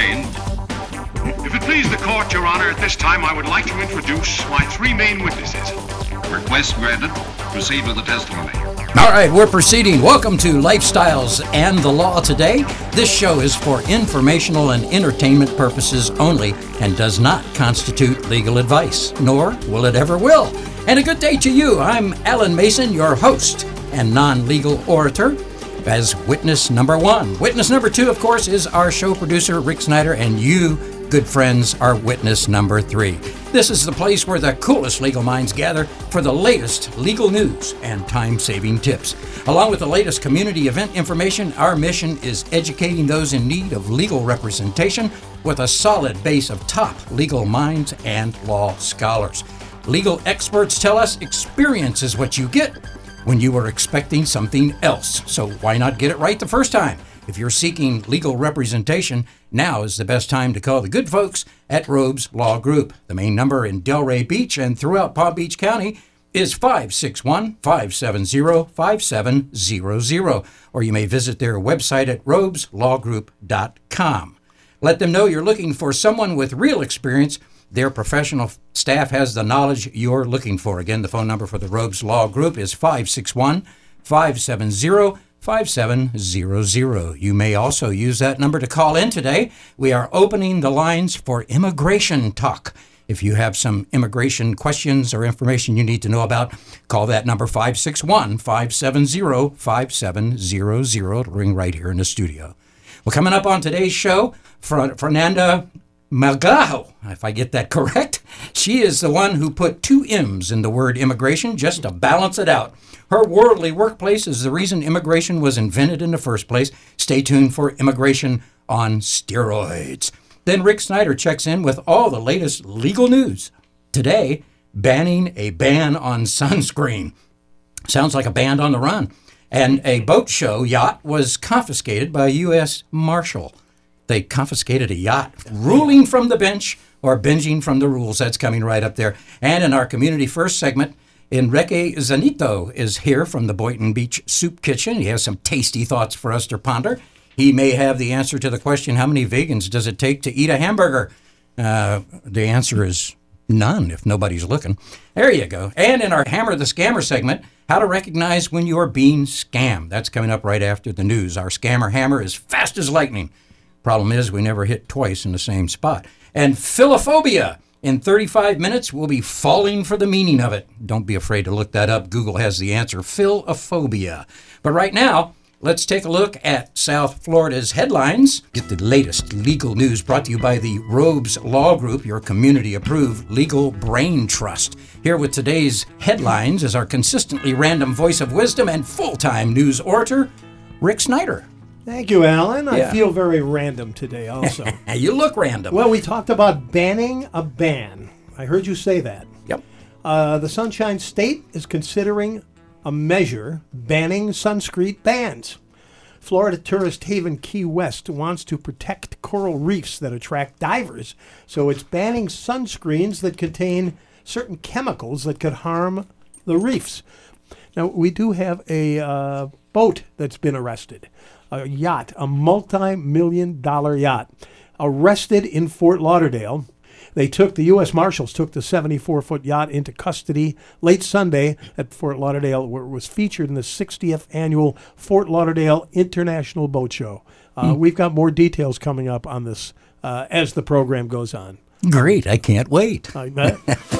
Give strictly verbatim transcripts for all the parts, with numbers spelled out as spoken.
explain. If it please the court, Your Honor, at this time I would like to introduce my three main witnesses. Request granted. Proceed with the testimony. All right, we're proceeding. Welcome to Lifestyles and the Law today. This show is for informational and entertainment purposes only and does not constitute legal advice, nor will it ever will. And a good day to you. I'm Alan Mason, your host and non-legal orator, as witness number one. Witness number two, of course, is our show producer, Rick Snyder, and you, good friends, are witness number three. This is the place where the coolest legal minds gather for the latest legal news and time-saving tips. Along with the latest community event information, our mission is educating those in need of legal representation with a solid base of top legal minds and law scholars. Legal experts tell us experience is what you get when you are expecting something else. So why not get it right the first time? If you're seeking legal representation, now is the best time to call the good folks at Robes Law Group. The main number in Delray Beach and throughout Palm Beach County is five six one, five seven zero, five seven zero zero, or you may visit their website at robes law group dot com. Let them know you're looking for someone with real experience. Their professional staff has the knowledge you're looking for. Again, the phone number for the Robes Law Group is five six one, five seven zero, five seven zero zero. You may also use that number to call in today. We are opening the lines for immigration talk. If you have some immigration questions or information you need to know about, call that number five six one, five seven zero, five seven zero zero. It'll ring right here in the studio. Well, coming up on today's show, Fernanda Melgarejo, if I get that correct. She is the one who put two M's in the word immigration just to balance it out. Her worldly workplace is the reason immigration was invented in the first place. Stay tuned for Immigration on Steroids. Then Rick Snyder checks in with all the latest legal news. Today, banning a ban on sunscreen. Sounds like a band on the run. And a boat show yacht was confiscated by a U S Marshal. They confiscated a yacht, ruling from the bench or binging from the rules. That's coming right up there. And in our Community First segment, Enrique Zanito is here from the Boynton Beach Soup Kitchen. He has some tasty thoughts for us to ponder. He may have the answer to the question, how many vegans does it take to eat a hamburger? Uh, the answer is none if nobody's looking. There you go. And in our Hammer the Scammer segment, how to recognize when you're being scammed. That's coming up right after the news. Our Scammer Hammer is fast as lightning. Problem is, we never hit twice in the same spot. And philophobia. In thirty-five minutes, we'll be falling for the meaning of it. Don't be afraid to look that up. Google has the answer, philophobia. But right now, let's take a look at South Florida's headlines. Get the latest legal news brought to you by the Robes Law Group, your community-approved legal brain trust. Here with today's headlines is our consistently random voice of wisdom and full-time news orator, Rick Snyder. Thank you, Alan. Yeah. I feel very random today also. You look random. Well, we talked about banning a ban. I heard you say that. Yep. Uh, the Sunshine State is considering a measure banning sunscreen bans. Florida tourist haven Key West wants to protect coral reefs that attract divers, so it's banning sunscreens that contain certain chemicals that could harm the reefs. Now, we do have a uh, boat that's been arrested. A yacht, a multi-million dollar yacht, arrested in Fort Lauderdale. They took, the U S Marshals took the seventy-four foot yacht into custody late Sunday at Fort Lauderdale, where it was featured in the sixtieth annual Fort Lauderdale International Boat Show. Uh, mm. We've got more details coming up on this uh, as the program goes on. Great, I can't wait. I bet.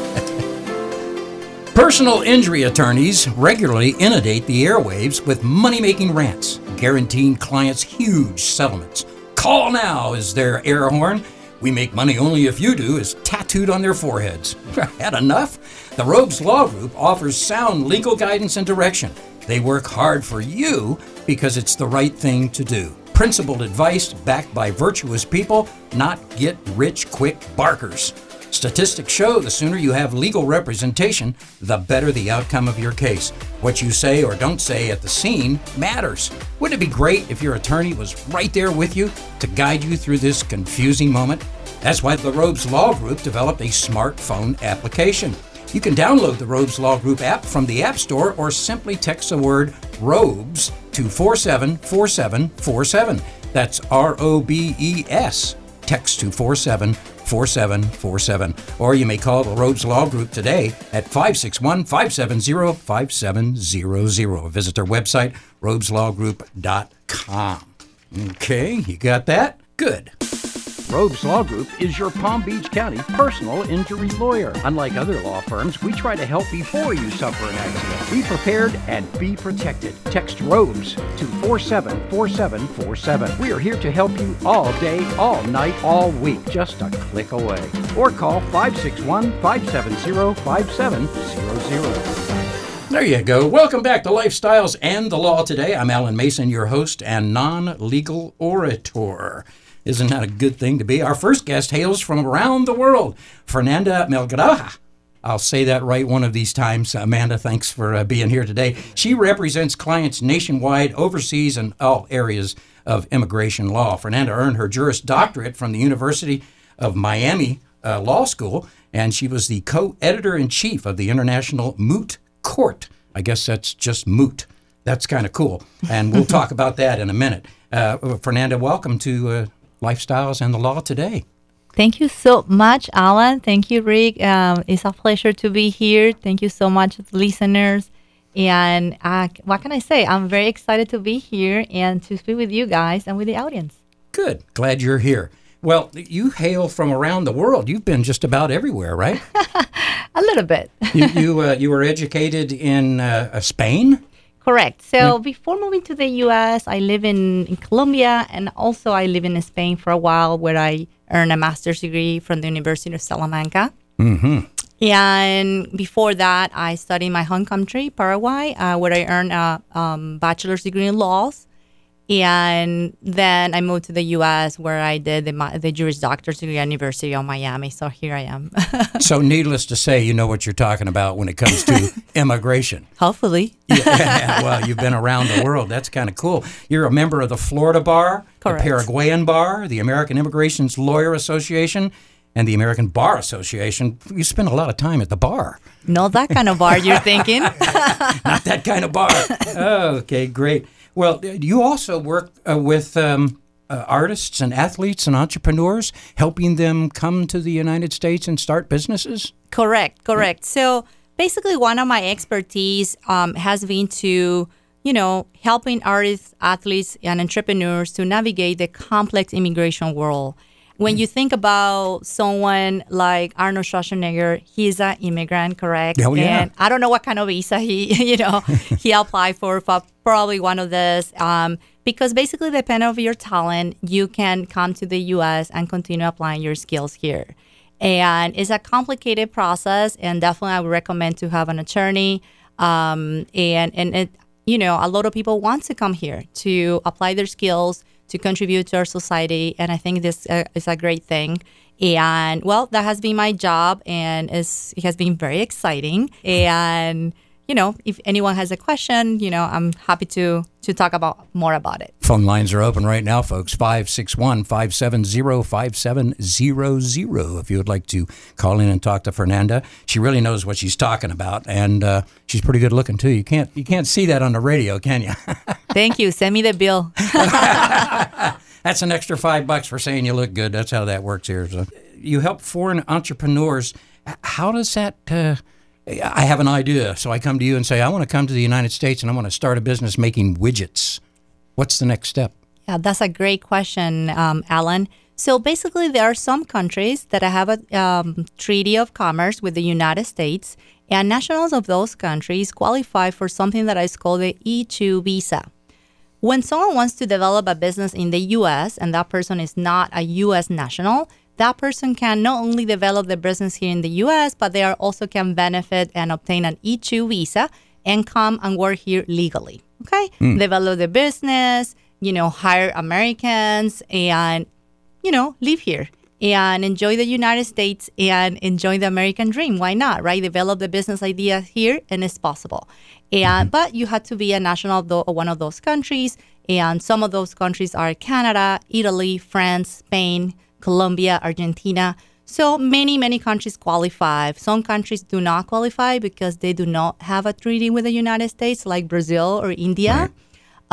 Personal injury attorneys regularly inundate the airwaves with money-making rants, guaranteeing clients huge settlements. Call now is their air horn. We make money only if you do is tattooed on their foreheads. Had enough? The Robes Law Group offers sound legal guidance and direction. They work hard for you because it's the right thing to do. Principled advice backed by virtuous people, not get-rich-quick barkers. Statistics show the sooner you have legal representation, the better the outcome of your case. What you say or don't say at the scene matters. Wouldn't it be great if your attorney was right there with you to guide you through this confusing moment? That's why the Robes Law Group developed a smartphone application. You can download the Robes Law Group app from the App Store or simply text the word ROBES to four seven four seven four seven. That's R O B E S text to four seven four seven four seven. Or you may call the Robes Law Group today at five six one, five seven zero, five seven zero zero. Visit their website, robes law group dot com. Okay, you got that? Good. Robes Law Group is your Palm Beach County personal injury lawyer. Unlike other law firms, we try to help before you suffer an accident. Be prepared and be protected. Text ROBES to four seven four seven four seven. We are here to help you all day, all night, all week, just a click away. Or call five six one, five seven zero, five seven zero zero. There you go. Welcome back to Lifestyles and the Law Today. I'm Alan Mason, your host and non-legal orator. Isn't that a good thing to be? Our first guest hails from around the world, Fernanda Melgarejo. I'll say that right one of these times. Amanda, thanks for uh, being here today. She represents clients nationwide, overseas, and all areas of immigration law. Fernanda earned her Juris Doctorate from the University of Miami uh, Law School, and she was the co-editor-in-chief of the International Moot Court. I guess that's just moot. That's kind of cool, and we'll talk about that in a minute. Uh, Fernanda, welcome to uh, Lifestyles and the Law Today. Thank you so much, Alan. Thank you, Rick. Um, it's a pleasure to be here. Thank you so much, listeners. And uh, what can I say? I'm very excited to be here and to speak with you guys and with the audience. Good. Glad you're here. Well, you hail from around the world. You've been just about everywhere, right? A little bit. you you, uh, you were educated in uh, Spain? Correct. So before moving to the U S, I live in, in Colombia, and also I live in Spain for a while, where I earned a master's degree from the University of Salamanca. Mm-hmm. And before that, I studied in my home country, Paraguay, uh, where I earned a um, bachelor's degree in laws. And then I moved to the U S, where I did the, the Juris Doctorate degree at University of Miami. So here I am. So needless to say, you know what you're talking about when it comes to immigration. Hopefully. Yeah, well, you've been around the world. That's kind of cool. You're a member of the Florida Bar, Correct. The Paraguayan Bar, the American Immigration Lawyer Association, and the American Bar Association. You spend a lot of time at the bar. Not that kind of bar you're thinking. Not that kind of bar. Okay, great. Well, you also work uh, with um, uh, artists and athletes and entrepreneurs, helping them come to the United States and start businesses? Correct, correct. So basically, one of my expertise um, has been to, you know, helping artists, athletes, and entrepreneurs to navigate the complex immigration world. When you think about someone like Arnold Schwarzenegger, he's an immigrant, correct? Oh, yeah. And I don't know what kind of visa he, you know, he applied for, but probably one of this. Um, because basically, depending on your talent, you can come to the U S and continue applying your skills here. And it's a complicated process, and definitely I would recommend to have an attorney. Um, and, and it, you know, a lot of people want to come here to apply their skills, to contribute to our society, and I think this uh, is a great thing. And, well, that has been my job, and it's, it has been very exciting. And, you know, if anyone has a question, you know, I'm happy to to talk about more about it. Phone lines are open right now, folks. five six one, five seven zero, five seven zero zero if you would like to call in and talk to Fernanda. She really knows what she's talking about, and uh, she's pretty good looking, too. You can't you can't see that on the radio, can you? Thank you. Send me the bill. That's an extra five bucks for saying you look good. That's how that works here. So you help foreign entrepreneurs. How does that... Uh, I have an idea, so I come to you and say, I want to come to the United States and I want to start a business making widgets. What's the next step? Yeah, that's a great question, um, Alan. So basically, there are some countries that have a um, treaty of commerce with the United States, and nationals of those countries qualify for something that is called the E two visa. When someone wants to develop a business in the U S and that person is not a U S national, that person can not only develop the business here in the U S, but they are also can benefit and obtain an E two visa and come and work here legally. Okay? Mm. Develop the business, you know, hire Americans and, you know, live here and enjoy the United States and enjoy the American dream. Why not, right? Develop the business idea here, and it's possible. And mm-hmm. But you have to be a national of, the, of one of those countries, and some of those countries are Canada, Italy, France, Spain, Colombia, Argentina. So many, many countries qualify. Some countries do not qualify because they do not have a treaty with the United States, like Brazil or India. Right.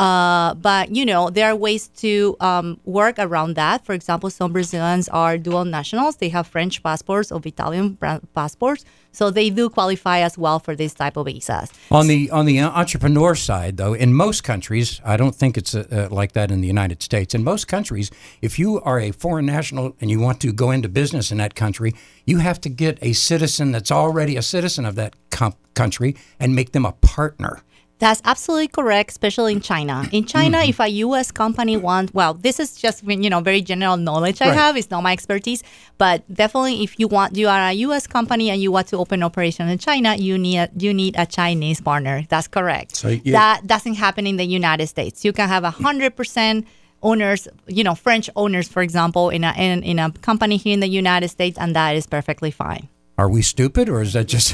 Uh, but, you know, there are ways to um, work around that. For example, some Brazilians are dual nationals. They have French passports or Italian passports. So they do qualify as well for this type of visas. On the on the entrepreneur side, though, in most countries, I don't think it's uh, like that in the United States. In most countries, if you are a foreign national and you want to go into business in that country, you have to get a citizen that's already a citizen of that com- country and make them a partner. That's absolutely correct, especially in China. In China, mm-hmm. if a U S company wants, well, this is just, you know, very general knowledge I right. have. It's not my expertise. But definitely, if you want, you are a U S company and you want to open operation in China, you need a, you need a Chinese partner. That's correct. So, yeah. That doesn't happen in the United States. You can have one hundred percent owners, you know, French owners, for example, in a, in, in a company here in the United States, and that is perfectly fine. Are we stupid, or is that just...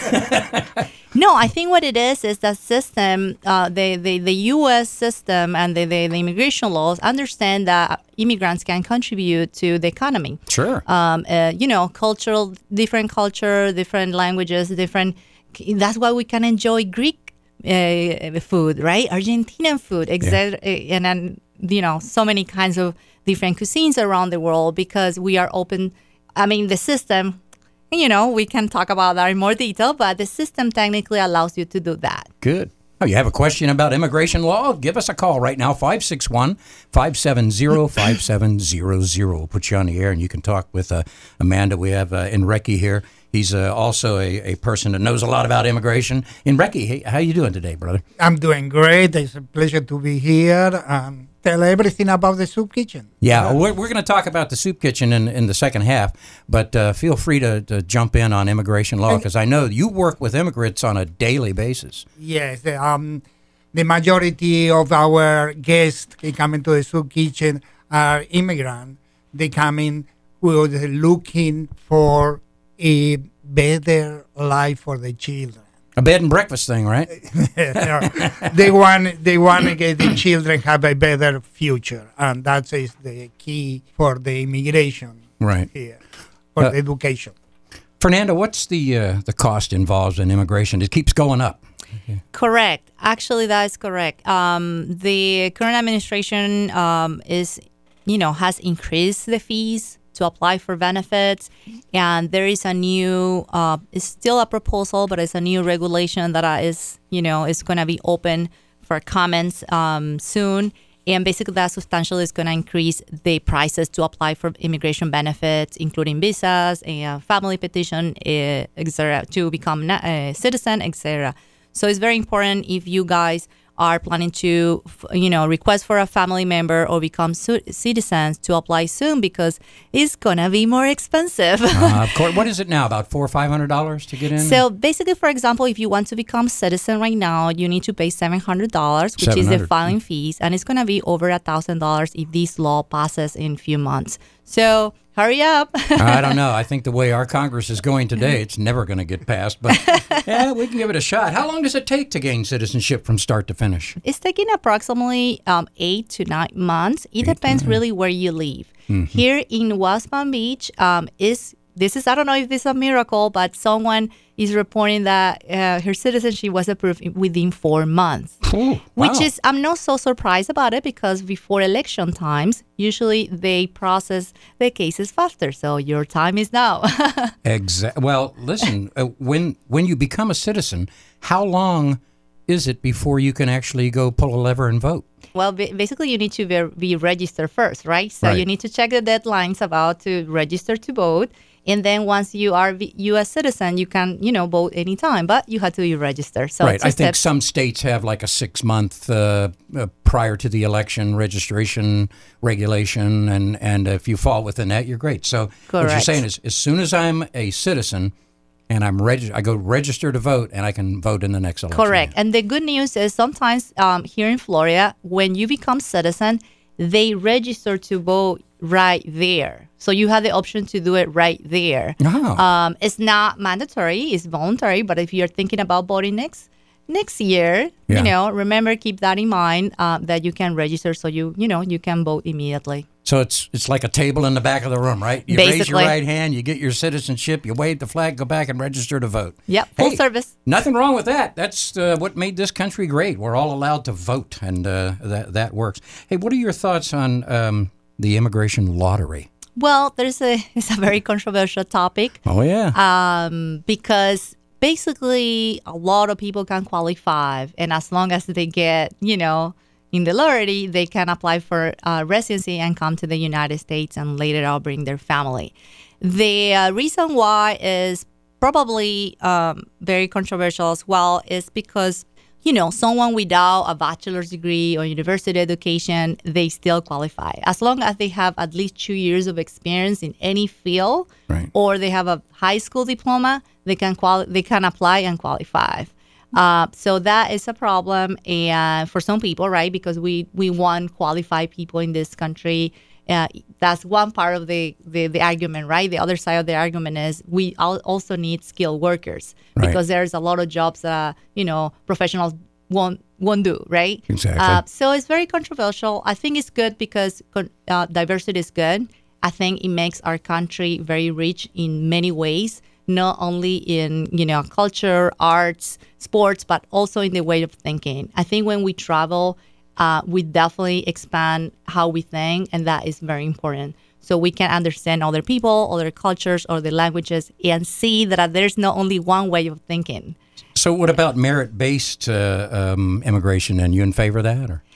No, I think what it is is the system, uh, the, the, the U S system and the, the, the immigration laws understand that immigrants can contribute to the economy. Sure. Um, uh, you know, cultural, different culture, different languages, different. That's why we can enjoy Greek uh, food, right? Argentinian food, et cetera, yeah. and then, you know, so many kinds of different cuisines around the world because we are open. I mean, the system. You know, we can talk about that in more detail, but the system technically allows you to do that. Good. Oh, you have a question about immigration law? Give us a call right now, five six one, five seven zero, five seven zero zero. We'll put you on the air, and you can talk with uh, Amanda. We have uh, Enrique here. He's uh, also a, a person that knows a lot about immigration. Enrique, hey, how you doing today, brother? I'm doing great. It's a pleasure to be here and tell everything about the soup kitchen. Yeah, we're, we're going to talk about the soup kitchen in, in the second half, but uh, feel free to, to jump in on immigration law, because I know you work with immigrants on a daily basis. Yes, the, um, the majority of our guests who come into the soup kitchen are immigrants. They come in who are looking for a better life for the children. A bed and breakfast thing, right? they want they want to get the children have a better future, and that is the key for the immigration right here, for uh, the education. Fernando, what's the uh, the cost involved in immigration? It keeps going up. Okay. Correct. Actually, that is correct. Um, the current administration um, is, you know, has increased the fees to apply for benefits, and there is a new, uh, it's still a proposal, but it's a new regulation that uh, is, you know, is going to be open for comments um, soon, and basically that substantially is going to increase the prices to apply for immigration benefits, including visas, and family petition, uh, et cetera, to become a citizen, et cetera. So it's very important if you guys are planning to, you know, request for a family member or become su- citizens to apply soon, because it's gonna be more expensive. uh, of course. What is it now? About four or five hundred dollars to get in? So basically, for example, if you want to become citizen right now, you need to pay seven hundred dollars, which is the filing fees, and it's gonna be over a thousand dollars if this law passes in a few months. So hurry up. I don't know. I think the way our Congress is going today, it's never going to get passed. But yeah, we can give it a shot. How long does it take to gain citizenship from start to finish? It's taking approximately um, eight to nine months. It eight depends really where you live. Mm-hmm. Here in West Palm Beach, um, is this is I don't know if this is a miracle, but someone is reporting that uh, her citizenship was approved within four months. Ooh, wow. Which is, I'm not so surprised about it, because before election times, usually they process the cases faster. So your time is now. Exactly. Well, listen, uh, when when you become a citizen, how long is it before you can actually go pull a lever and vote? Well, basically, you need to be, be registered first, right? So right. you need to check the deadlines about to register to vote. And then once you are a U S citizen, you can, you know, vote anytime, but you have to be registered. So right. I think some states have like a six-month uh, uh, prior to the election registration regulation, and, and if you fall within that, you're great. So Correct. What you're saying is, as soon as I'm a citizen and I'm reg- I go register to vote, and I can vote in the next election. Correct. And the good news is sometimes um, here in Florida, when you become citizen, they register to vote right there. So you have the option to do it right there. Oh. Um, it's not mandatory, it's voluntary, but if you're thinking about voting next next year, yeah. you know, remember, keep that in mind, uh, that you can register so you, you know, you can vote immediately. So it's it's like a table in the back of the room, right? You raise your Basically. right hand, you get your citizenship, you wave the flag, go back and register to vote. Yep, full Hey, service. Nothing wrong with that. That's uh, what made this country great. We're all allowed to vote, and uh, that that works. Hey, what are your thoughts on um, the immigration lottery? Well, there's a it's a very controversial topic. Oh yeah. Um, because basically a lot of people can qualify, and as long as they get, you know, in the lottery, they can apply for uh, residency and come to the United States and later on bring their family. The uh, reason why is probably um, very controversial as well is because, you know, someone without a bachelor's degree or university education, they still qualify. As long as they have at least two years of experience in any field, Right. or they have a high school diploma, they can quali- they can apply and qualify. Uh, so that is a problem, and for some people, right? Because we, we want qualified people in this country. Uh, that's one part of the, the, the argument, right? The other side of the argument is we al- also need skilled workers, Right. because there's a lot of jobs that, you know, professionals won't won't do, right? Exactly. Uh, so it's very controversial. I think it's good because con- uh, diversity is good. I think it makes our country very rich in many ways, not only in, you know, culture, arts, sports, but also in the way of thinking. I think when we travel, uh, we definitely expand how we think, and that is very important. So we can understand other people, other cultures, other languages, and see that there's not only one way of thinking. So what about merit-based uh, um, immigration? And you in favor of that, or?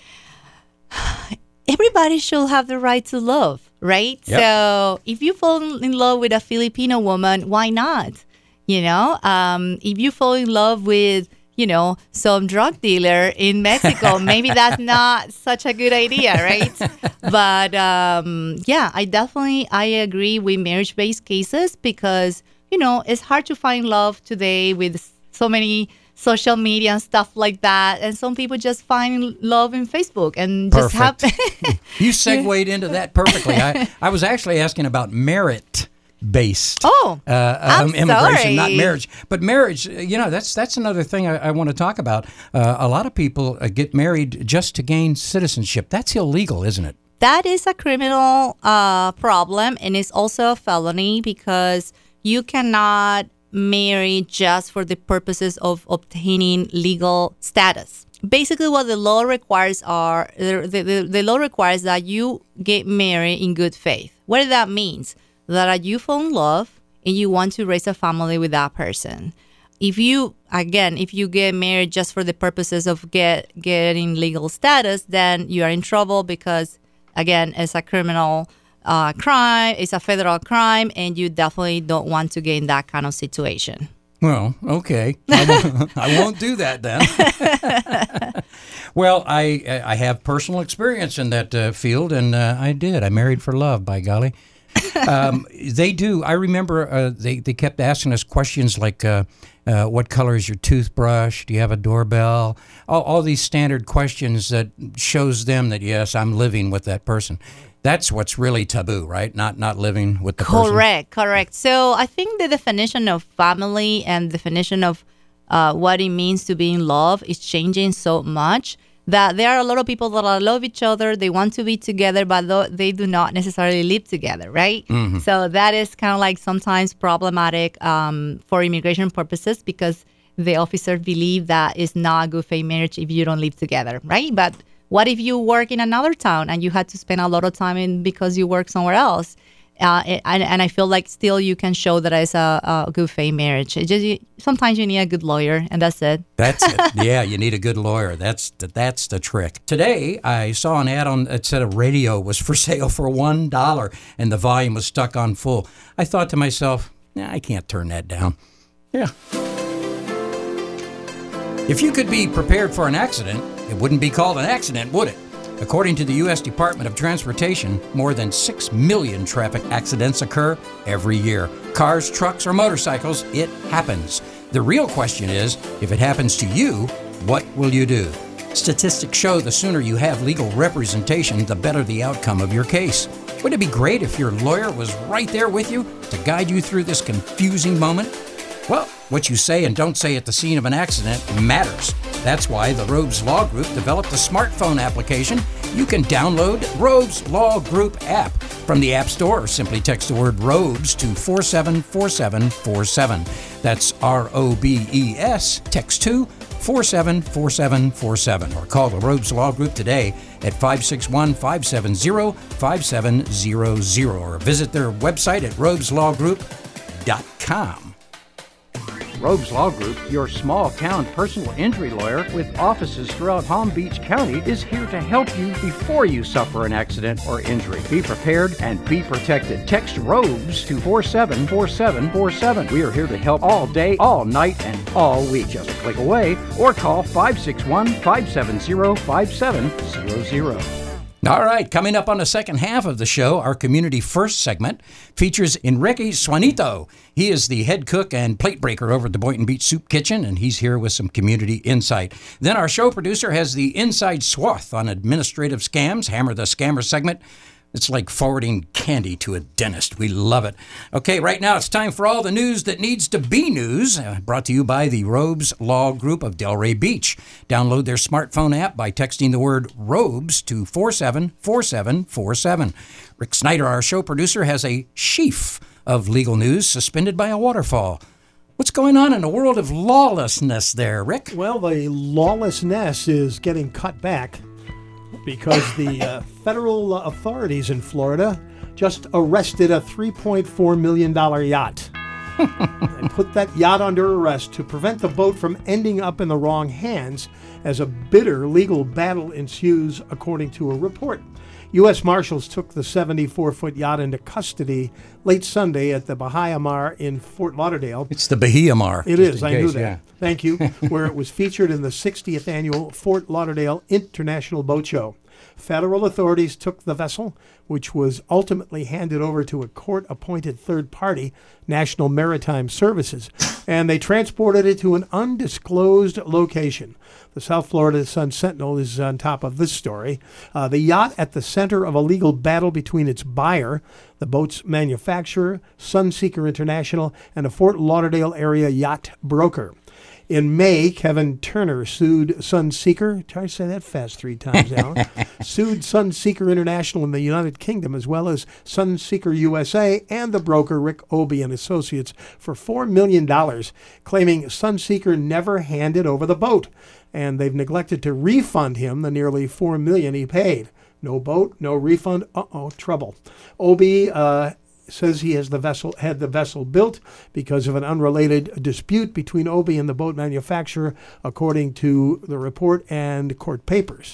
Everybody should have the right to love, right? Yep. So if you fall in love with a Filipino woman, why not? You know, um, if you fall in love with, you know, some drug dealer in Mexico, maybe that's not such a good idea, right? But um, yeah, I definitely, I agree with marriage-based cases because, you know, it's hard to find love today with so many social media and stuff like that. And some people just find love in Facebook and just have... Perfect. You segued into that perfectly. I, I was actually asking about merit-based Oh, uh, I'm um, immigration, sorry. not marriage. But marriage, uh, you know, that's that's another thing I, I want to talk about. Uh, a lot of people uh, get married just to gain citizenship. That's illegal, isn't it? That is a criminal uh, problem, and it's also a felony because you cannot marry just for the purposes of obtaining legal status. Basically, what the law requires are the, the, the law requires that you get married in good faith. What that means that you fall in love and you want to raise a family with that person. If you again, if you get married just for the purposes of get getting legal status, then you are in trouble because again, it's a criminal uh, crime, it's a federal crime, and you definitely don't want to get in that kind of situation. Well, okay. I won't, I won't do that then. Well, I I have personal experience in that uh, field, and uh, I did. I married for love, by golly. Um, they do. I remember uh, they, they kept asking us questions like, uh, uh, what color is your toothbrush? Do you have a doorbell? All, all these standard questions that shows them that, yes, I'm living with that person. That's what's really taboo, right? Not not living with the person. Correct, correct. So I think the definition of family and definition of uh, what it means to be in love is changing so much that there are a lot of people that love each other, they want to be together, but though they do not necessarily live together, right? Mm-hmm. So that is kind of like sometimes problematic um, for immigration purposes because the officers believe that it's not a good faith marriage if you don't live together, right? But what if you work in another town and you had to spend a lot of time in because you work somewhere else? Uh, and, and I feel like still you can show that it's a, a good faith marriage. It just you, sometimes you need a good lawyer, and that's it. That's it. Yeah, you need a good lawyer. That's the, that's the trick. Today, I saw an ad on that said a radio was for sale for one dollar, and the volume was stuck on full. I thought to myself, nah, I can't turn that down. Yeah. If you could be prepared for an accident, it wouldn't be called an accident, would it? According to the U S Department of Transportation, more than six million traffic accidents occur every year. Cars, trucks, or motorcycles, it happens. The real question is, if it happens to you, what will you do? Statistics show the sooner you have legal representation, the better the outcome of your case. Wouldn't it be great if your lawyer was right there with you to guide you through this confusing moment? Well, what you say and don't say at the scene of an accident matters. That's why the Robes Law Group developed a smartphone application. You can download Robes Law Group app from the App Store, or simply text the word Robes to four seven four seven four seven. That's R O B E S, text to four seven four seven four seven, or call the Robes Law Group today at five six one, five seven zero, five seven zero zero, or visit their website at robes law group dot com. Robes Law Group, your small town personal injury lawyer with offices throughout Palm Beach County, is here to help you before you suffer an accident or injury. Be prepared and be protected. Text ROBES to four seven four seven four seven. We are here to help all day, all night, and all week. Just a click away, or call five six one, five seven zero, five seven zero zero. All right, coming up on the second half of the show, our Community First segment features Enrique Suanito. He is the head cook and plate breaker over at the Boynton Beach Soup Kitchen, and he's here with some community insight. Then our show producer has the inside swath on administrative scams, Hammer the Scammer segment. It's like forwarding candy to a dentist. We love it. Okay, right now it's time for all the news that needs to be news, uh, brought to you by the Robes Law Group of Delray Beach. Download their smartphone app by texting the word ROBES to four seven four seven four seven. Rick Snyder, our show producer, has a sheaf of legal news suspended by a waterfall. What's going on in the world of lawlessness there, Rick? Well, the lawlessness is getting cut back because the uh, federal authorities in Florida just arrested a three point four million dollars yacht. They put that yacht under arrest to prevent the boat from ending up in the wrong hands as a bitter legal battle ensues, according to a report. U S Marshals took the seventy-four foot yacht into custody late Sunday at the Bahia Mar in Fort Lauderdale. It's the Bahia Mar. It is, I case, knew that. Yeah. Thank you. Where it was featured in the sixtieth annual Fort Lauderdale International Boat Show. Federal authorities took the vessel, which was ultimately handed over to a court-appointed third party, National Maritime Services, and they transported it to an undisclosed location. The South Florida Sun-Sentinel is on top of this story. Uh, the yacht at the center of a legal battle between its buyer, the boat's manufacturer, Sunseeker International, and a Fort Lauderdale area yacht broker. In May, Kevin Turner sued Sunseeker, try to say that fast three times, Alan, sued Sunseeker International in the United Kingdom, as well as Sunseeker U S A and the broker Rick Obey and Associates for four million dollars, claiming Sunseeker never handed over the boat, and they've neglected to refund him the nearly four million dollars he paid. No boat, no refund, uh-oh, trouble. Obey uh, says he has the vessel had the vessel built because of an unrelated dispute between Obey and the boat manufacturer, according to the report and court papers.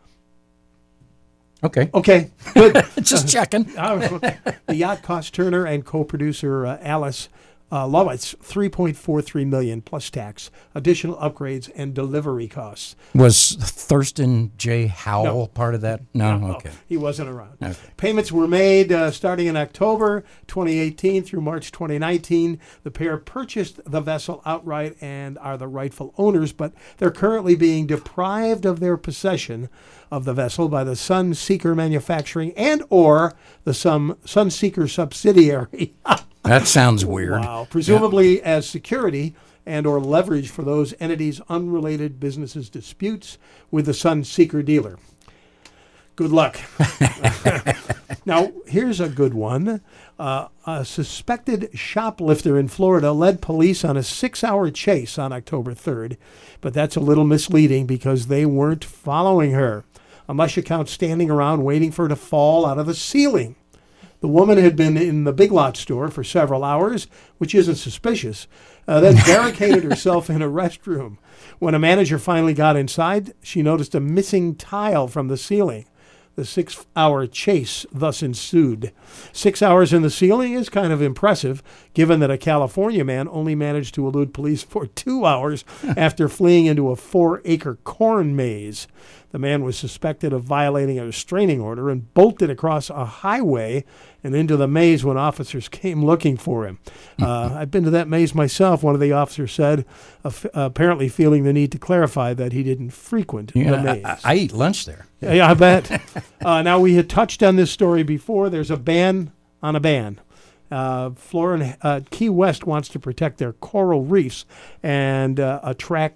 Okay. Okay, good. Just checking. The yacht cost Turner and co-producer uh, Alice uh, Lovitz three point four three million dollars plus tax, additional upgrades, and delivery costs. Was Thurston J. Howell No. part of that? No? No, Okay. he wasn't around. Okay. Payments were made uh, starting in October twenty eighteen through March twenty nineteen. The pair purchased the vessel outright and are the rightful owners, but they're currently being deprived of their possession of the vessel by the Sunseeker Manufacturing and or the Sun Sunseeker subsidiary. That sounds weird. Wow. Presumably as security and or leverage for those entities' unrelated businesses' disputes with the Sunseeker dealer. Good luck. Now, here's a good one. Uh, a suspected shoplifter in Florida led police on a six-hour chase on October third, but that's a little misleading because they weren't following her, unless you count standing around waiting for her to fall out of the ceiling. The woman had been in the Big Lot store for several hours, which isn't suspicious, uh, then barricaded herself in a restroom. When a manager finally got inside, she noticed a missing tile from the ceiling. The six-hour chase thus ensued. Six hours in the ceiling is kind of impressive, given that a California man only managed to elude police for two hours after fleeing into a four-acre corn maze. The man was suspected of violating a restraining order and bolted across a highway and into the maze when officers came looking for him. Uh, I've been to that maze myself, one of the officers said, uh, f- apparently feeling the need to clarify that he didn't frequent Yeah, the maze. I, I eat lunch there. Yeah, I bet. uh, now, we had touched on this story before. There's a ban on a ban. Uh, Florida, uh, Key West wants to protect their coral reefs and uh, attract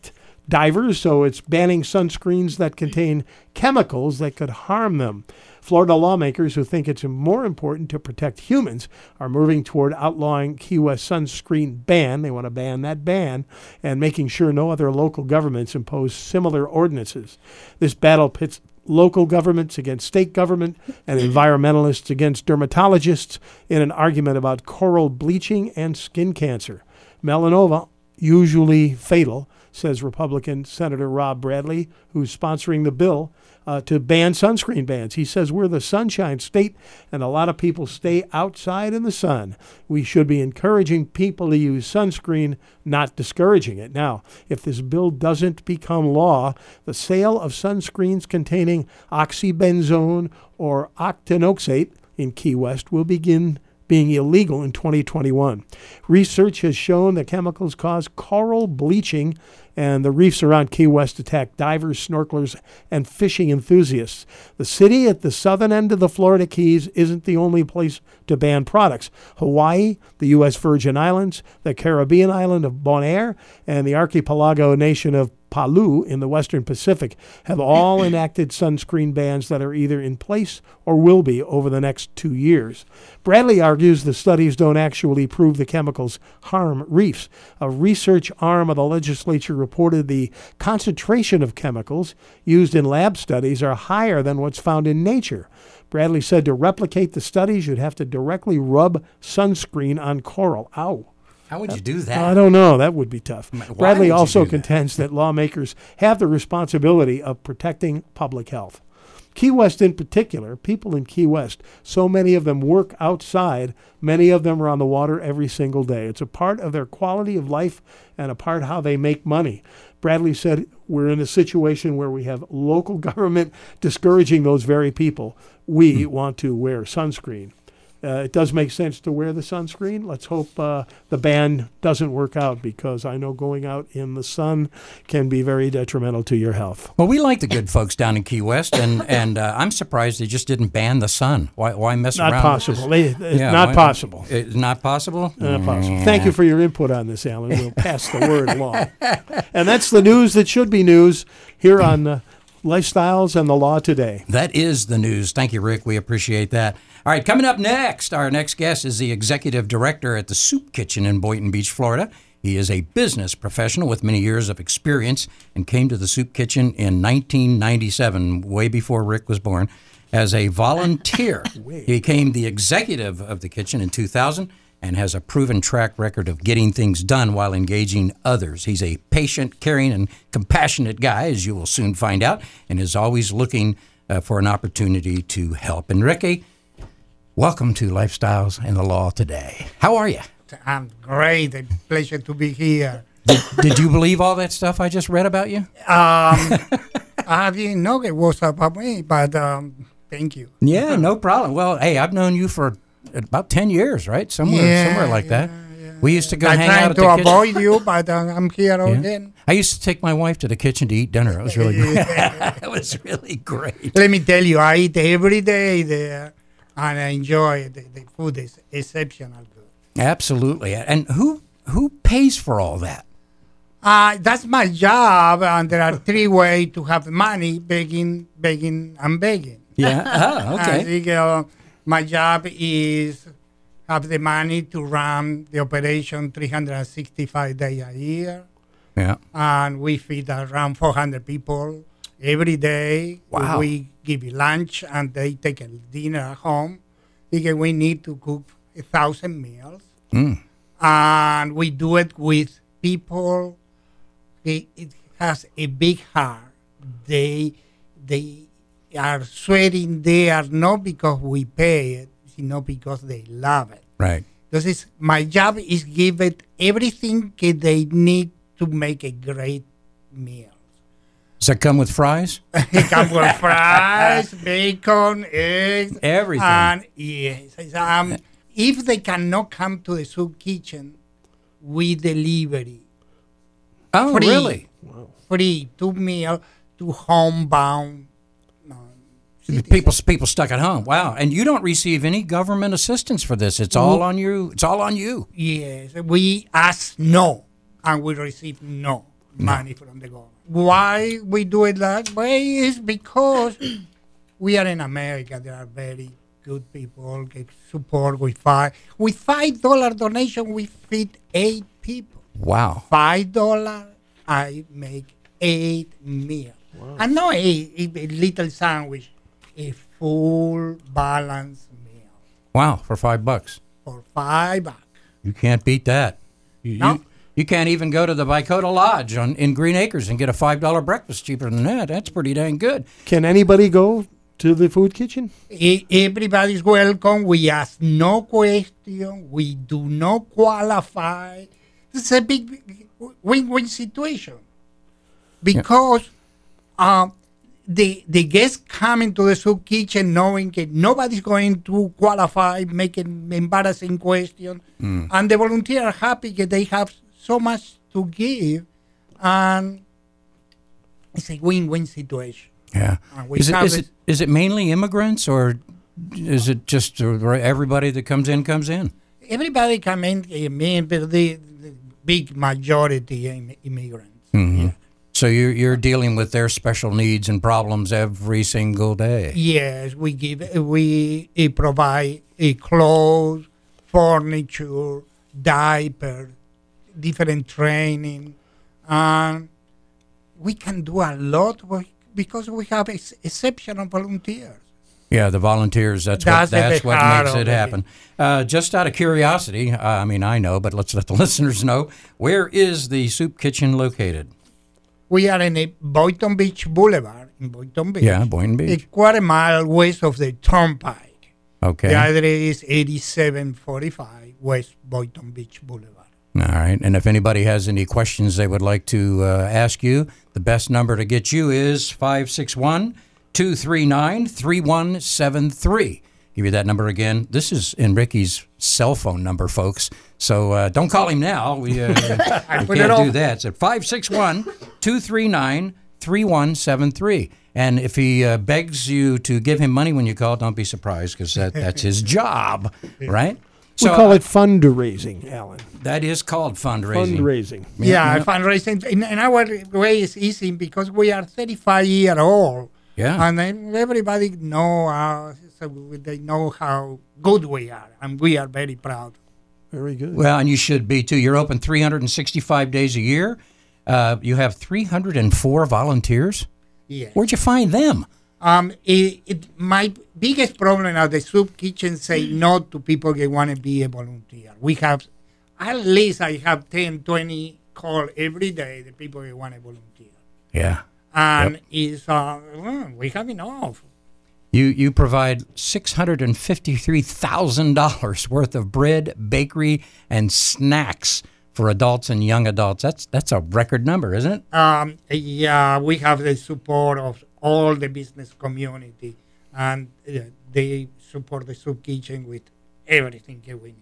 divers, so it's banning sunscreens that contain chemicals that could harm them. Florida lawmakers who think it's more important to protect humans are moving toward outlawing Key West sunscreen ban. They want to ban that ban and making sure no other local governments impose similar ordinances. This battle pits local governments against state government and environmentalists against dermatologists in an argument about coral bleaching and skin cancer. Melanoma, usually fatal, says Republican Senator Rob Bradley, who's sponsoring the bill uh, to ban sunscreen bans. He says we're the Sunshine State, and a lot of people stay outside in the sun. We should be encouraging people to use sunscreen, not discouraging it. Now, if this bill doesn't become law, the sale of sunscreens containing oxybenzone or octinoxate in Key West will begin being illegal in twenty twenty-one. Research has shown the chemicals cause coral bleaching, and the reefs around Key West attack divers, snorkelers, and fishing enthusiasts. The city at the southern end of the Florida Keys isn't the only place to ban products. Hawaii, the U S Virgin Islands, the Caribbean island of Bonaire, and the archipelago nation of Palau in the Western Pacific have all enacted sunscreen bans that are either in place or will be over the next two years. Bradley argues the studies don't actually prove the chemicals harm reefs. A research arm of the legislature reported the concentration of chemicals used in lab studies are higher than what's found in nature. Bradley said to replicate the studies, you'd have to directly rub sunscreen on coral. Ow. How would you do that? I don't know. That would be tough. Why Bradley would you also do that? contends that lawmakers have the responsibility of protecting public health. Key West in particular, people in Key West, so many of them work outside. Many of them are on the water every single day. It's a part of their quality of life and a part of how they make money. Bradley said we're in a situation where we have local government discouraging those very people. We want to wear sunscreen. Uh, it does make sense to wear the sunscreen. Let's hope uh, the ban doesn't work out, because I know going out in the sun can be very detrimental to your health. Well, we like the good folks down in Key West, and, and uh, I'm surprised they just didn't ban the sun. Why why mess Not around? possible. They, it's Yeah, not why- possible. It's not possible? Not possible. Thank you for your input on this, Alan. We'll pass the word along. And that's the news that should be news here on uh, Lifestyles and the Law Today. That is the news. Thank you, Rick. We appreciate that. All right, coming up next, our next guest is the executive director at the Soup Kitchen in Boynton Beach, Florida. He is a business professional with many years of experience and came to the Soup Kitchen in nineteen ninety-seven, way before Rick was born, as a volunteer. He became the executive of the kitchen in two thousand and has a proven track record of getting things done while engaging others. He's a patient, caring, and compassionate guy, as you will soon find out, and is always looking uh, for an opportunity to help. And Ricky, welcome to Lifestyles and the Law Today. How are you? I'm great. A pleasure to be here. Did, did you believe all that stuff I just read about you? Um, I didn't know it was about me, but um, thank you. Yeah, no problem. Well, hey, I've known you for about ten years, right? Somewhere Yeah, somewhere like that. yeah, We used to go I'm hang trying out at to the kitchen. avoid you, but uh, I'm here Yeah. again. I used to take my wife to the kitchen to eat dinner. It was really great. It was really great. Let me tell you, I eat every day there, and I enjoy it. The, the food is exceptional good. Absolutely. And who who pays for all that? Uh, that's my job, and there are three ways to have money: begging, begging, and begging. Yeah. Oh, I okay. think uh, my job is have the money to run the operation three hundred sixty-five days a year, Yeah. and we feed around four hundred people every day. Wow. We give you lunch, and they take a dinner at home. Because we need to cook a thousand meals, Mm. and we do it with people. It, it has a big heart. They they are sweating there not because we pay it, not because they love it. Right. Because it's, my job is give it everything that they need to make a great meal. Does that come with fries? It comes with fries, bacon, eggs, Everything. and yes, it's, um, if they cannot come to the soup kitchen, we delivery. Oh, Free. really? Free two meal to homebound. um, citizens. People people stuck at home. Wow. And you don't receive any government assistance for this. It's all on you. It's all on you. Yes, we ask no, and we receive no. money from the government. Why we do it that way is because we are in America. There are very good people get support with five. With five dollar donation, we feed eight people. Wow. Five dollar, I make eight meals. Wow. And not a, a little sandwich, a full balanced meal. Wow, for five bucks. For five bucks. You can't beat that. You, No. you, you can't even go to the Bicota Lodge on, in Green Acres and get a five dollar breakfast cheaper than that. That's pretty dang good. Can anybody go to the food kitchen? E- Everybody's welcome. We ask no question. We do not qualify. It's a big win-win situation because uh, the the guests coming to the soup kitchen knowing that nobody's going to qualify, making embarrassing questions, Mm. and the volunteers are happy that they have so much to give, and it's a win-win situation. Yeah. Uh, we Is it, have is it- it is it mainly immigrants, or is it just uh, everybody that comes in comes in? Everybody come in, I mean, but the, the big majority im- immigrants. Mhm. Yeah. So you're you're dealing with their special needs and problems every single day. Yes, we give, we uh, provide uh, clothes, furniture, diapers, different training, and we can do a lot with, because we have ex- exceptional volunteers. Yeah, the volunteers. That's, That's what the that's what heart makes of it it. happen. Uh, just out of curiosity, uh, I mean, I know, but let's let the listeners know. Where is the soup kitchen located? We are in a Boynton Beach Boulevard in Boynton Beach. Yeah, Boynton Beach. A quarter mile west of the Turnpike. Okay. The address is eighty-seven forty-five West Boynton Beach Boulevard. All right. And if anybody has any questions they would like to uh, ask you, the best number to get you is five six one, two three nine, three one seven three. Give you that number again. This is Enrique's cell phone number, folks. So uh, don't call him now. We, uh, we put can't it do off. that. It's at five six one, two three nine, three one seven three. And if he uh, begs you to give him money when you call, don't be surprised, because that, that's his job, right? We call it fundraising, Alan. That is called fundraising. Fundraising. Yeah, yeah. fundraising in, in our way is easy because we are thirty-five year old. Yeah. And then everybody know uh, so they know how good we are, and we are very proud. Very good. Well, and you should be, too. You're open three hundred sixty-five days a year. Uh, you have three hundred four volunteers. Yeah. Where'd you find them? Um, it, it, my biggest problem at the soup kitchen say no to people that want to be a volunteer. We have, at least I have ten, twenty call every day, the people that want to volunteer. Yeah. And Yep. it's, uh, well, we have enough. You you provide six hundred fifty-three thousand dollars worth of bread, bakery, and snacks for adults and young adults. That's that's a record number, isn't it? Um, yeah, we have the support of all the business community, and uh, they support the soup kitchen with everything that we need.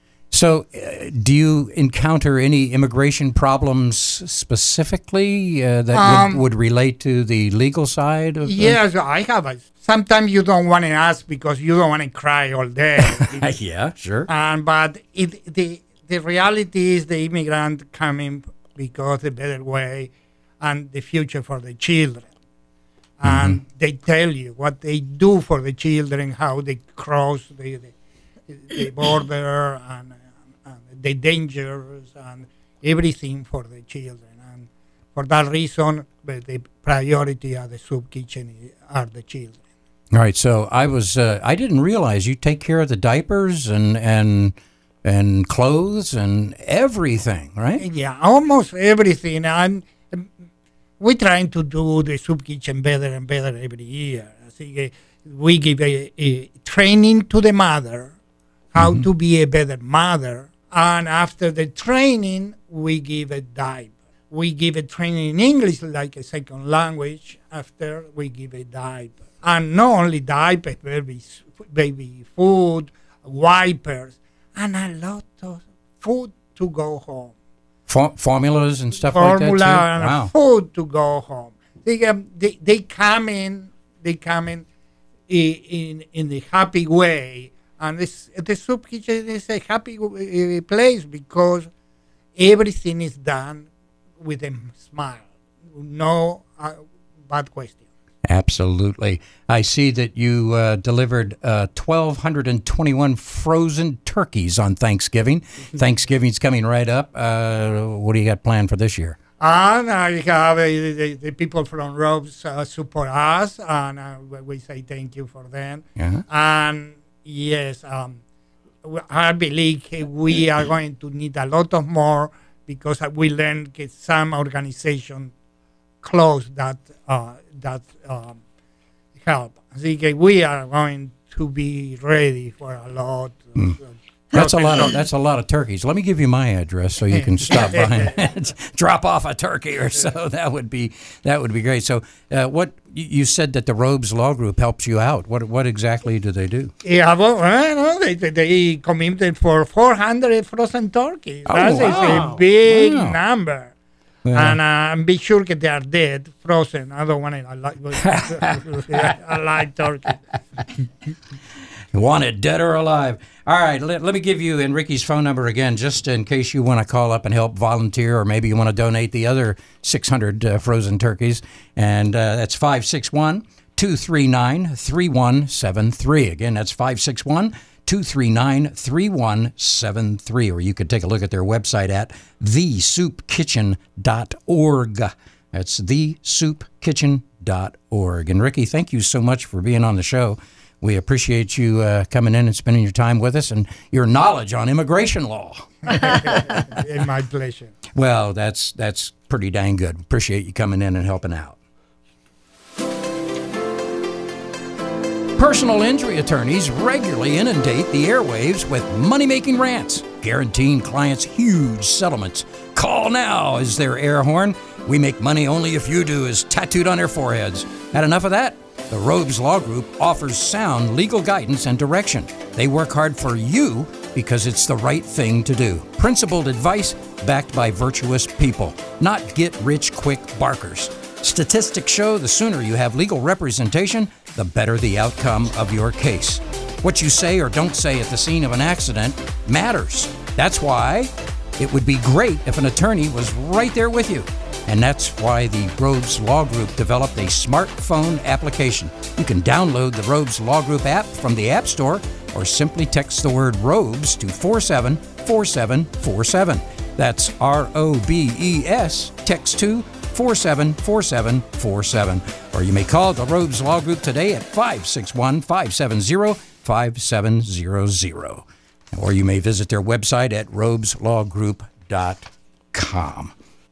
So, uh, do you encounter any immigration problems specifically uh, that Um, would, would relate to the legal side of Yes, I have. A, sometimes you don't want to ask because you don't want to cry all day. Uh, yeah, sure. And but it, the the reality is the immigrant coming because the better way and the future for the children. And they tell you what they do for the children, how they cross the the, the border, and, and the dangers and everything for the children. And for that reason, the the priority at the soup kitchen are the children. All right, so I was uh, I didn't realize you take care of the diapers and and and clothes and everything, right? Yeah, almost everything. And um, we're trying to do the soup kitchen better and better every year. I think uh, we give a, a training to the mother, how to be a better mother. And after the training, we give a diaper. We give a training in English like a second language. After, we give a diaper. And not only diapers, baby, baby food, wipers, and a lot of food to go home. For- formulas and stuff Formula like that and too. Wow. food to go home. They, um, they they come in they come in i- in in the happy way, and this, the soup kitchen is a happy uh, place because everything is done with a smile. No uh, bad question. Absolutely. I see that you uh, delivered uh, one thousand two hundred twenty-one frozen turkeys on Thanksgiving. Thanksgiving's coming right up. Uh, what do you got planned for this year? And I have uh, the, the people from Robes uh, support us, and uh, we say thank you for them. Uh-huh. And yes, um, I believe we are going to need a lot of more because we learned that some organization close that uh, that um, help. Así que we are going to be ready for a lot. Mm. Of, That's a lot of that's a lot of turkeys. Let me give you my address so you can stop by and drop off a turkey or so. That would be that would be great. So, uh, what you said that the Robes Law Group helps you out. What what exactly do they do? Yeah, well, well they they committed for four hundred frozen turkeys. Oh, That wow. is a big Wow. number. Yeah. And uh, be sure that they are dead, frozen. I don't want it. I like I like turkey. Wanted dead or alive. All right, let, let me give you Enrique's phone number again, just in case you want to call up and help volunteer, or maybe you want to donate the other six hundred uh, frozen turkeys. And uh, that's five six one, two three nine, three one seven three. Again, that's five six one, two three nine, three one seven three. Or you could take a look at their website at the soup kitchen dot org. That's the soup kitchen dot org. Enrique, thank you so much for being on the show. We appreciate you uh, coming in and spending your time with us and your knowledge on immigration law. It's my pleasure. Well, that's that's pretty dang good. Appreciate you coming in and helping out. Personal injury attorneys regularly inundate the airwaves with money-making rants, guaranteeing clients huge settlements. Call now is their air horn. We make money only if you do is tattooed on their foreheads. Had enough of that? The Robes Law Group offers sound legal guidance and direction. They work hard for you because it's the right thing to do. Principled advice backed by virtuous people, not get-rich-quick barkers. Statistics show the sooner you have legal representation, the better the outcome of your case. What you say or don't say at the scene of an accident matters. That's why it would be great if an attorney was right there with you. And that's why the Robes Law Group developed a smartphone application. You can download the Robes Law Group app from the App Store or simply text the word Robes to four seven four seven four seven. That's R O B E S, text to four seven four seven four seven. Or you may call the Robes Law Group today at five six one, five seven zero, five seven zero zero. Or you may visit their website at robes law group dot com.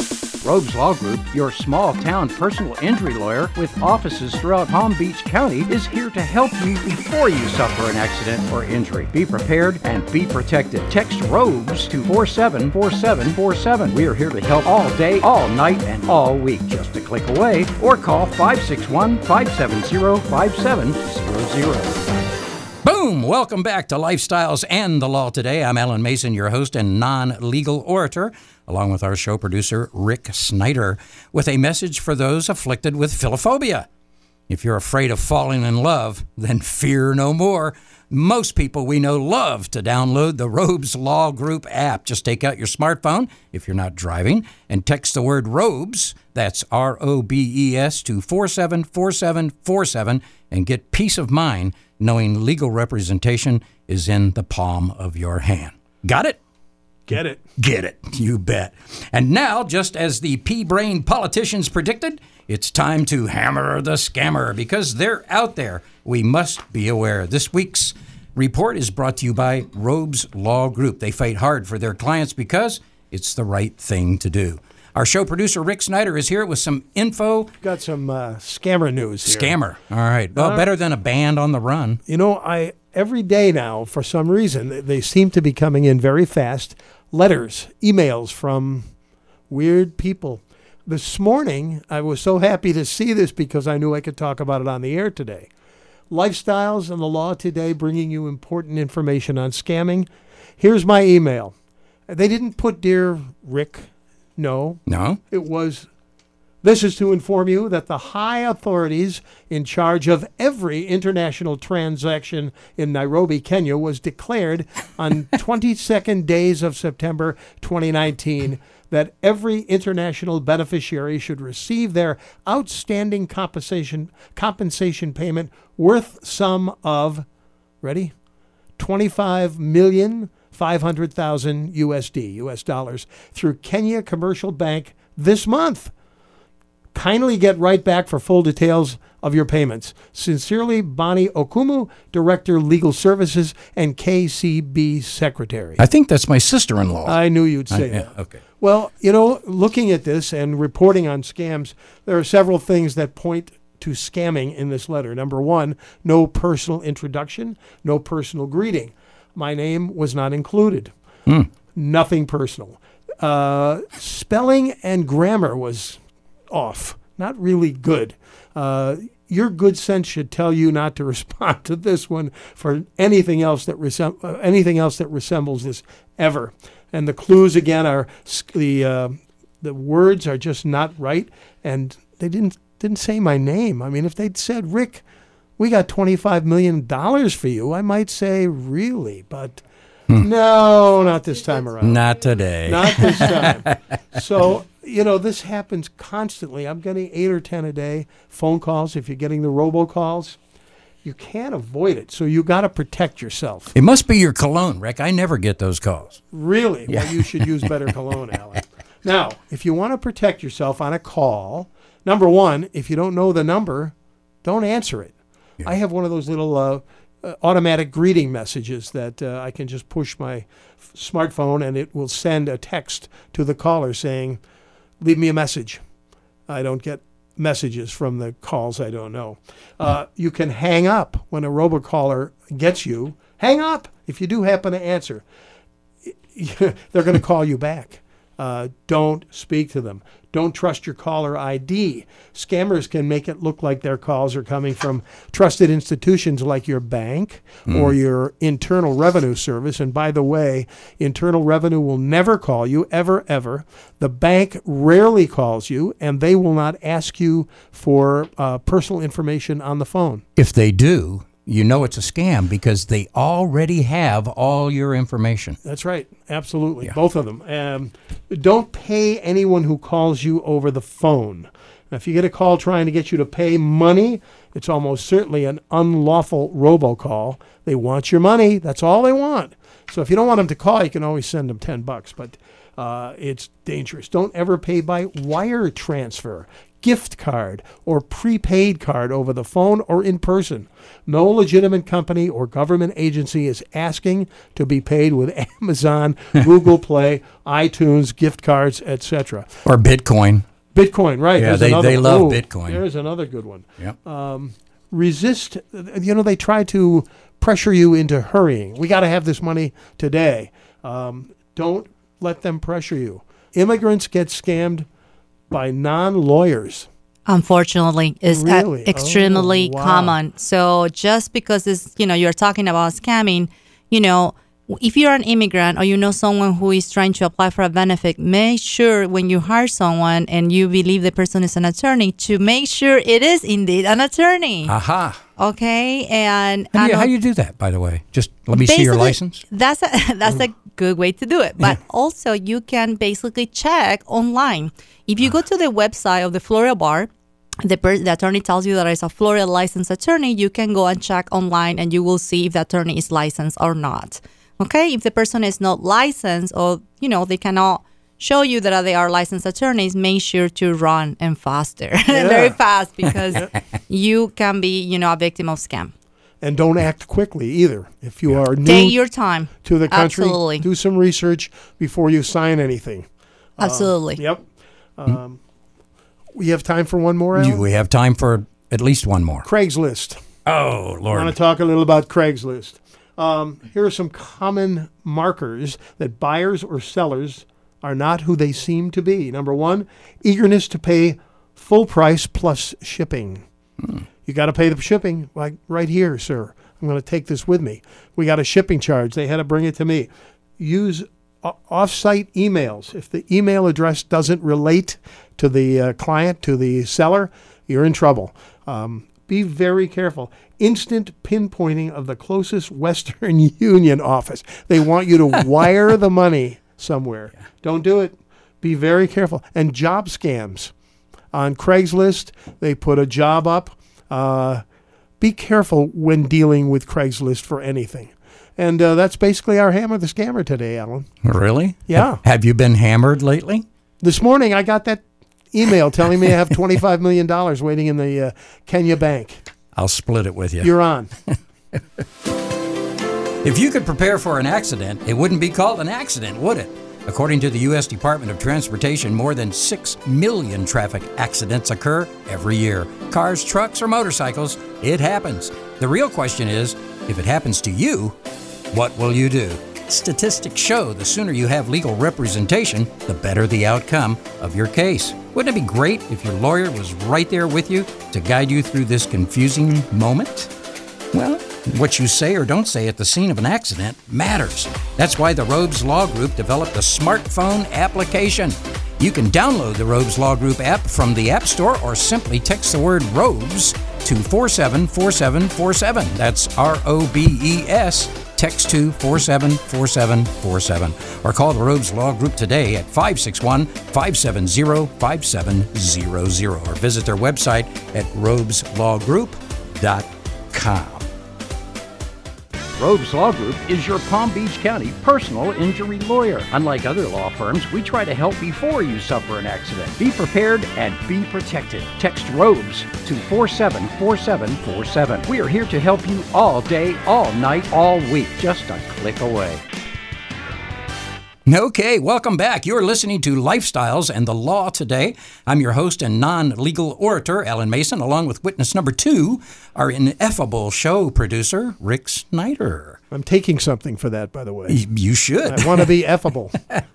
Robes Law Group, your small-town personal injury lawyer with offices throughout Palm Beach County, is here to help you before you suffer an accident or injury. Be prepared and be protected. Text ROBES to four seven four seven four seven. We are here to help all day, all night, and all week. Just a click away, or call five six one, five seven zero, five seven zero zero. Boom! Welcome back to Lifestyles and the Law Today. I'm Alan Mason, your host and non-legal orator, along with our show producer, Rick Snyder, with a message for those afflicted with philophobia. If you're afraid of falling in love, then fear no more. Most people we know love to download the Robes Law Group app. Just take out your smartphone, if you're not driving, and text the word ROBES, that's R O B E S, to four seven four seven four seven, and get peace of mind knowing legal representation is in the palm of your hand. Got it? Get it. Get it. You bet. And now, just as the pea-brain politicians predicted, it's time to hammer the scammer because they're out there. We must be aware. This week's report is brought to you by Robes Law Group. They fight hard for their clients because it's the right thing to do. Our show producer, Rick Snyder, is here with some info. Got some uh, scammer news here. Scammer. All right. Well, Uh, better than a band on the run. You know, I every day now, for some reason, they- they seem to be coming in very fast. Letters, emails from weird people. This morning, I was so happy to see this because I knew I could talk about it on the air today. Lifestyles and the Law Today, bringing you important information on scamming. Here's my email. They didn't put Dear Rick. No. No? It was, this is to inform you that the high authorities in charge of every international transaction in Nairobi, Kenya, was declared on twenty-second days of September twenty nineteen that every international beneficiary should receive their outstanding compensation compensation payment worth sum of, ready, twenty-five million five hundred thousand U S D, U S dollars, through Kenya Commercial Bank this month. Kindly get right back for full details of your payments. Sincerely, Bonnie Okumu, Director, Legal Services and K C B Secretary. I think that's my sister-in-law. I knew you'd I- say yeah, that. okay. Well, you know, looking at this and reporting on scams, there are several things that point to scamming in this letter. Number one, no personal introduction, no personal greeting. My name was not included. Nothing personal. Uh, spelling and grammar was off. Not really good. Uh, your good sense should tell you not to respond to this one for anything else that resem- uh, anything else that resembles this ever. And the clues again are s- the uh, the words are just not right, and they didn't didn't say my name. I mean, if they'd said, Rick, we got twenty-five million dollars for you, I might say, really, but no, not this time around. Not today. Not this time. So, you know, this happens constantly. I'm getting eight or ten a day phone calls. If you're getting the robocalls, you can't avoid it. So you got to protect yourself. It must be your cologne, Rick. I never get those calls. Really? Well, you should use better cologne, Alan. Now, if you want to protect yourself on a call, number one, if you don't know the number, don't answer it. I have one of those little uh, uh, automatic greeting messages that uh, I can just push my f- smartphone and it will send a text to the caller saying, leave me a message. I don't get messages from the calls I don't know. Uh, you can hang up when a robocaller gets you. Hang up if you do happen to answer. They're going to call you back. Uh, don't speak to them. Don't trust your caller I D. Scammers can make it look like their calls are coming from trusted institutions like your bank or your Internal Revenue Service. And by the way, Internal Revenue will never call you, ever, ever. The bank rarely calls you, and they will not ask you for uh, personal information on the phone. If they do, you know it's a scam because they already have all your information. That's right. Absolutely. Both of them. Um, don't pay anyone who calls you over the phone. Now, if you get a call trying to get you to pay money, it's almost certainly an unlawful robocall. They want your money. That's all they want. So if you don't want them to call, you can always send them ten bucks. But uh, it's dangerous. Don't ever pay by wire transfer, gift card, or prepaid card over the phone or in person. No legitimate company or government agency is asking to be paid with Amazon, Google Play, iTunes, gift cards, et cetera. Or Bitcoin. Bitcoin, right. Yeah, There's they- another they one. love Ooh, Bitcoin. There's another good one. Yep. Um, resist, you know, they try to pressure you into hurrying. We got to have this money today. Um, don't let them pressure you. Immigrants get scammed by non-lawyers. Unfortunately, is uh, Really? extremely Oh, wow. common. So just because it's, you know, you're talking about scamming, you know, if you're an immigrant or you know someone who is trying to apply for a benefit, make sure when you hire someone and you believe the person is an attorney to make sure it is indeed an attorney. Aha. Okay, and How do, you, and how do you do that, by the way? Just let me see your basically, license? That's a that's a good way to do it. But also you can basically check online. If you go to the website of the Florida Bar, the, per- the attorney tells you that it's a Florida licensed attorney, you can go and check online and you will see if the attorney is licensed or not. Okay, if the person is not licensed or, you know, they cannot show you that they are licensed attorneys, make sure to run and faster, very fast, because you can be, you know, a victim of scam. And don't act quickly either. If you are new Take your time. to the country, Absolutely. do some research before you sign anything. Absolutely. Yep. Um, we have time for one more, Do Alan? we have time for at least one more? Craigslist. Oh, I want Lord. to talk a little about Craigslist. Um, here are some common markers that buyers or sellers are not who they seem to be. Number one, eagerness to pay full price plus shipping. You got to pay the shipping, like right here, sir. I'm going to take this with me. We got a shipping charge. They had to bring it to me. Use o- off-site emails. If the email address doesn't relate to the uh, client, to the seller, you're in trouble. Um, be very careful. Instant pinpointing of the closest Western Union office. They want you to wire the money somewhere. Don't do it. Be very careful. And job scams. On Craigslist, they put a job up. Uh, be careful when dealing with Craigslist for anything. And uh, that's basically our Hammer the Scammer today, Alan. Really? Yeah. Have you been hammered lately? This morning, I got that email telling me I have twenty-five million dollars waiting in the uh, Kenya bank. I'll split it with you. You're on. If you could prepare for an accident, it wouldn't be called an accident, would it? According to the U S Department of Transportation, more than six million traffic accidents occur every year. Cars, trucks, or motorcycles, it happens. The real question is, if it happens to you, what will you do? Statistics show the sooner you have legal representation, the better the outcome of your case. Wouldn't it be great if your lawyer was right there with you to guide you through this confusing moment? Well, what you say or don't say at the scene of an accident matters. That's why the Robes Law Group developed a smartphone application. You can download the Robes Law Group app from the App Store or simply text the word Robes to four seven four seven four seven. That's R O B E S. Text to four seven four seven four seven. Or call the Robes Law Group today at five six one, five seven zero, five seven zero zero. Or visit their website at robes law group dot com. Robes Law Group is your Palm Beach County personal injury lawyer. Unlike other law firms, we try to help before you suffer an accident. Be prepared and be protected. Text ROBES to four seven four seven four seven. We are here to help you all day, all night, all week. Just a click away. Okay, welcome back. You're listening to Lifestyles and the Law today. I'm your host and non-legal orator, Alan Mason, along with witness number two, our ineffable show producer, Rick Snyder. I'm taking something for that, by the way. Y- You should. I want to be effable.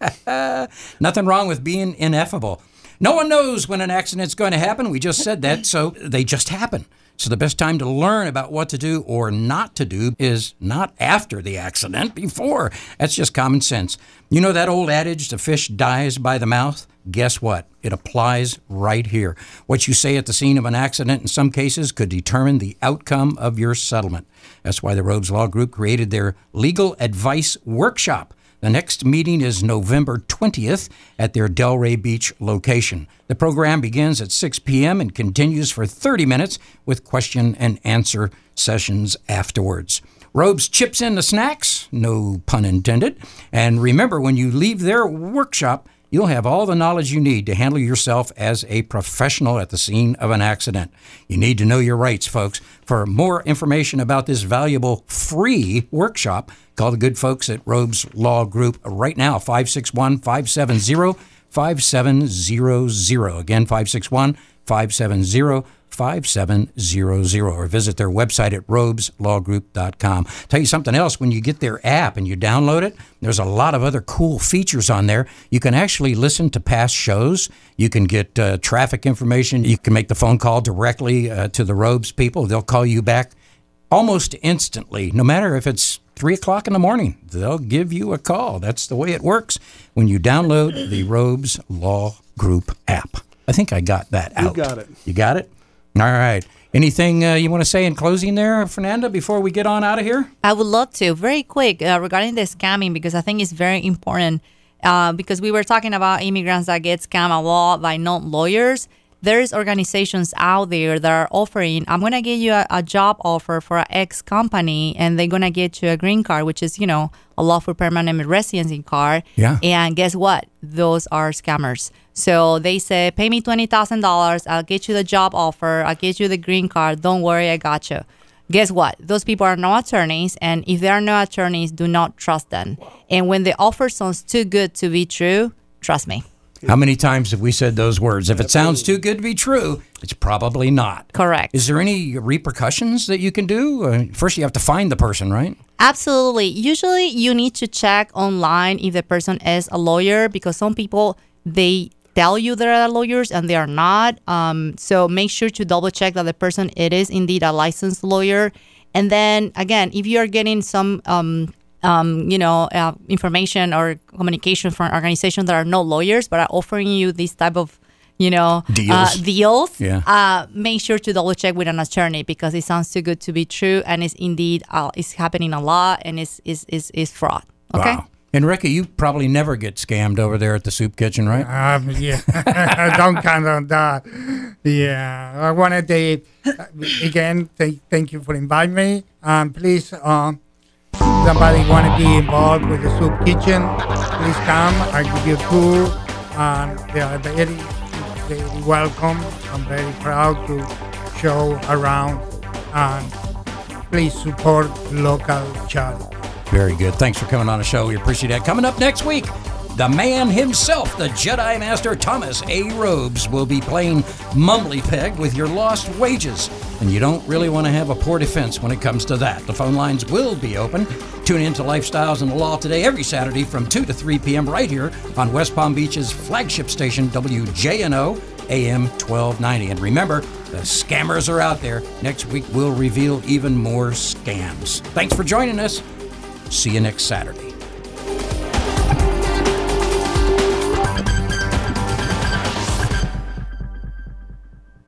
Nothing wrong with being ineffable. No one knows when an accident's going to happen. We just said that, so they just happen. So the best time to learn about what to do or not to do is not after the accident, before. That's just common sense. You know that old adage, the fish dies by the mouth? Guess what? It applies right here. What you say at the scene of an accident in some cases could determine the outcome of your settlement. That's why the Robes Law Group created their Legal Advice Workshop. The next meeting is November twentieth at their Delray Beach location. The program begins at six p.m. and continues for thirty minutes with question and answer sessions afterwards. Robes chips in the snacks, no pun intended. And remember, when you leave their workshop, you'll have all the knowledge you need to handle yourself as a professional at the scene of an accident. You need to know your rights, folks. For more information about this valuable free workshop, call the good folks at Robes Law Group right now, five six one, five seven zero, five seven zero zero. Again, five six one, five seven zero, five seven zero zero, or visit their website at robes law group dot com. Tell you something else, when you get their app and you download it, there's a lot of other cool features on there. You can actually listen to past shows. You can get uh, traffic information. You can make the phone call directly uh, to the Robes people. They'll call you back almost instantly, no matter if it's three o'clock in the morning. They'll give you a call. That's the way it works when you download the Robes Law Group app. I think I got that out. You got it. You got it? All right. Anything uh, you want to say in closing there, Fernanda, before we get on out of here? I would love to. Very quick uh, regarding the scamming, because I think it's very important. Uh, because we were talking about immigrants that get scammed a lot by non-lawyers. There's organizations out there that are offering, I'm going to get you a, a job offer for an X company, and they're going to get you a green card, which is, you know, a lawful permanent residency card. Yeah. And guess what? Those are scammers. So they say, pay me twenty thousand dollars. I'll get you the job offer. I'll get you the green card. Don't worry, I got you. Guess what? Those people are no attorneys. And if they are no attorneys, do not trust them. And when the offer sounds too good to be true, trust me. How many times have we said those words? If it sounds too good to be true, it's probably not. Correct. Is there any repercussions that you can do? Uh, first, you have to find the person, right? Absolutely. Usually, you need to check online if the person is a lawyer, because some people, they tell you they're lawyers and they are not. Um, so make sure to double check that the person, it is indeed a licensed lawyer. And then, again, if you are getting some um, Um, you know, uh, information or communication from organizations that are not lawyers but are offering you this type of, you know, deals, uh, deals yeah. uh, make sure to double check with an attorney, because it sounds too good to be true, and it's indeed uh, it's happening a lot, and it's is is is fraud. Okay. Wow. And Ricky, you probably never get scammed over there at the soup kitchen, right? Um, yeah, don't count on that. Yeah, I wanted to, uh, again, th- thank you for inviting me. Um, please, um, somebody want to be involved with the soup kitchen, please come. I give you a tour. And they are very, very welcome. I'm very proud to show around. And please support local charity. Very good. Thanks for coming on the show. We appreciate that. Coming up next week, the man himself, the Jedi Master Thomas A. Robes, will be playing Mumbly Peg with your lost wages. And you don't really want to have a poor defense when it comes to that. The phone lines will be open. Tune in to Lifestyles and the Law today, every Saturday from two to three p.m. right here on West Palm Beach's flagship station, W J N O, A M twelve ninety. And remember, the scammers are out there. Next week, we'll reveal even more scams. Thanks for joining us. See you next Saturday.